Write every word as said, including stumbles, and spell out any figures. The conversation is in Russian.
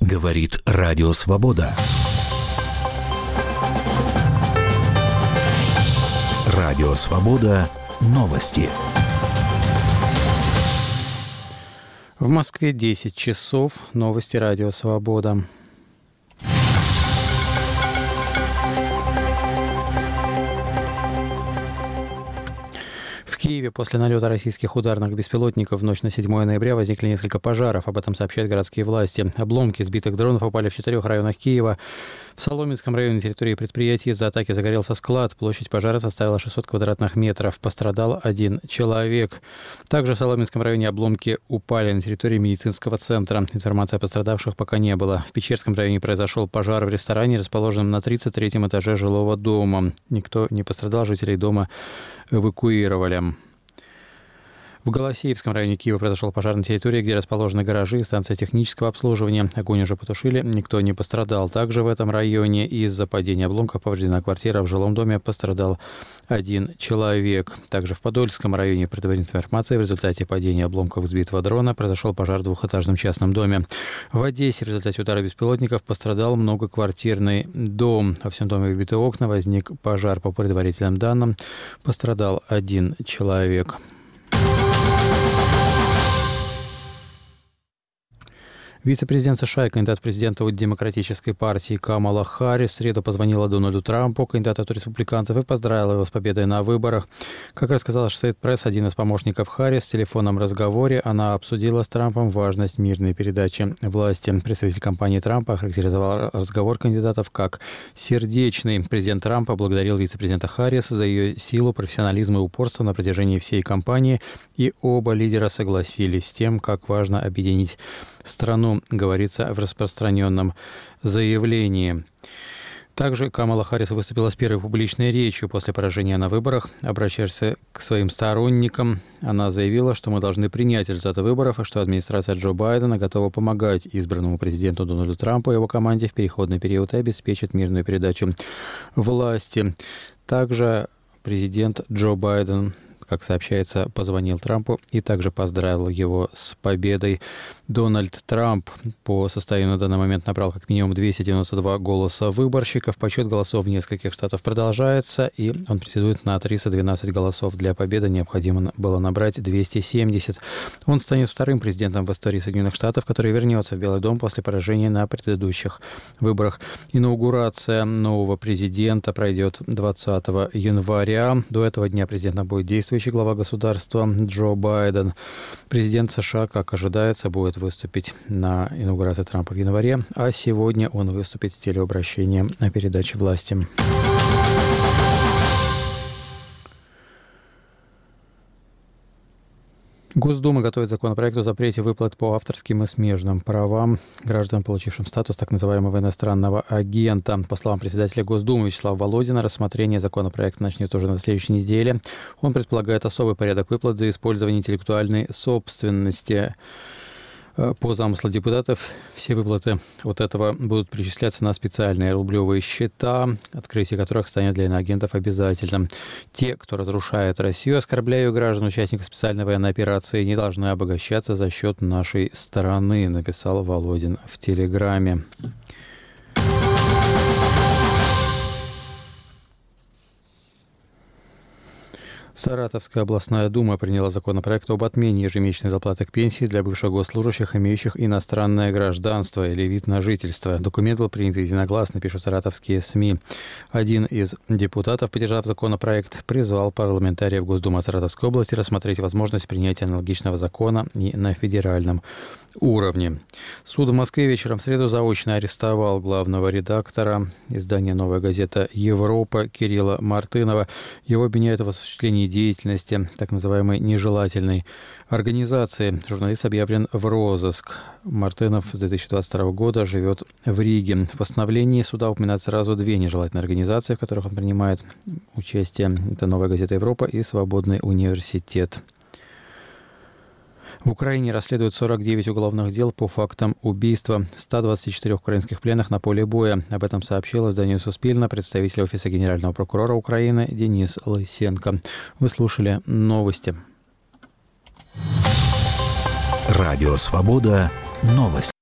Говорит Радио Свобода. Радио Свобода. Новости. В Москве десять часов. Новости Радио Свобода. В Киеве после налета российских ударных беспилотников в ночь на седьмое ноября возникли несколько пожаров. Об этом сообщают городские власти. Обломки сбитых дронов упали в четырех районах Киева. В Соломенском районе на территории предприятия из-за атаки загорелся склад. Площадь пожара составила шестьсот квадратных метров. Пострадал один человек. Также в Соломенском районе обломки упали на территории медицинского центра. Информации о пострадавших пока не было. В Печерском районе произошел пожар в ресторане, расположенном на тридцать третьем этаже жилого дома. Никто не пострадал, жителей дома эвакуировали. В Голосеевском районе Киева произошел пожар на территории, где расположены гаражи и станция технического обслуживания. Огонь уже потушили, никто не пострадал. Также в этом районе из-за падения обломков повреждена квартира. В жилом доме пострадал один человек. Также в Подольском районе предварительной информации в результате падения обломков сбитого дрона произошел пожар в двухэтажном частном доме. В Одессе в результате удара беспилотников пострадал многоквартирный дом. Во всем доме выбиты окна, возник пожар. По предварительным данным, пострадал один человек. Вице-президент США и кандидат в президенты от Демократической партии Камала Харрис в среду позвонила Дональду Трампу, кандидату от республиканцев, и поздравила его с победой на выборах. Как рассказал Associated Press, один из помощников Харрис, в телефонном разговоре она обсудила с Трампом важность мирной передачи власти. Представитель кампании Трампа охарактеризовал разговор кандидатов как сердечный. Президент Трамп поблагодарил вице-президента Харрис за ее силу, профессионализм и упорство на протяжении всей кампании, и оба лидера согласились с тем, как важно объединить страну, говорится в распространенном заявлении. Также Камала Харрис выступила с первой публичной речью после поражения на выборах. Обращаясь к своим сторонникам, она заявила, что мы должны принять результаты выборов и что администрация Джо Байдена готова помогать избранному президенту Дональду Трампу и его команде в переходный период и обеспечит мирную передачу власти. Также президент Джо Байден, как сообщается, позвонил Трампу и также поздравил его с победой. Дональд Трамп по состоянию на данный момент набрал как минимум двести девяносто два голоса выборщиков. Подсчет голосов в нескольких штатах продолжается, и он претендует на триста двенадцать голосов. Для победы необходимо было набрать двести семьдесят. Он станет вторым президентом в истории Соединенных Штатов, который вернется в Белый дом после поражения на предыдущих выборах. Инаугурация нового президента пройдет двадцатого января. До этого дня президентом будет действующий глава государства Джо Байден. Президент США, как ожидается, будет выступить на инаугурации Трампа в январе, а сегодня он выступит с телеобращением о передаче власти. Госдума готовит законопроект о запрете выплат по авторским и смежным правам граждан, получившим статус так называемого иностранного агента. По словам председателя Госдумы Вячеслава Володина, рассмотрение законопроекта начнет уже на следующей неделе. Он предполагает особый порядок выплат за использование интеллектуальной собственности. По замыслу депутатов, все выплаты от этого будут перечисляться на специальные рублевые счета, открытие которых станет для иноагентов обязательным. Те, кто разрушает Россию, оскорбляя ее граждан, участников специальной военной операции, не должны обогащаться за счет нашей страны, написал Володин в Телеграме. Саратовская областная дума приняла законопроект об отмене ежемесячной заплаты к пенсии для бывших госслужащих, имеющих иностранное гражданство или вид на жительство. Документ был принят единогласно, пишут саратовские СМИ. Один из депутатов, поддержав законопроект, призвал парламентариев Госдумы Саратовской области рассмотреть возможность принятия аналогичного закона и на федеральном уровне. Суд в Москве вечером в среду заочно арестовал главного редактора издания «Новая газета Европа» Кирилла Мартынова. Его обвиняют в осуществлении деятельности так называемой нежелательной организации. Журналист объявлен в розыск. Мартынов с две тысячи двадцать второго года живет в Риге. В постановлении суда упоминают сразу две нежелательные организации, в которых он принимает участие. Это «Новая газета Европа» и «Свободный университет». В Украине расследуют сорок девять уголовных дел по фактам убийства ста двадцати четырёх украинских пленных на поле боя. Об этом сообщил изданию «Суспильна» представитель Офиса Генерального прокурора Украины Денис Лысенко. Вы слушали новости. Радио «Свобода». Новости.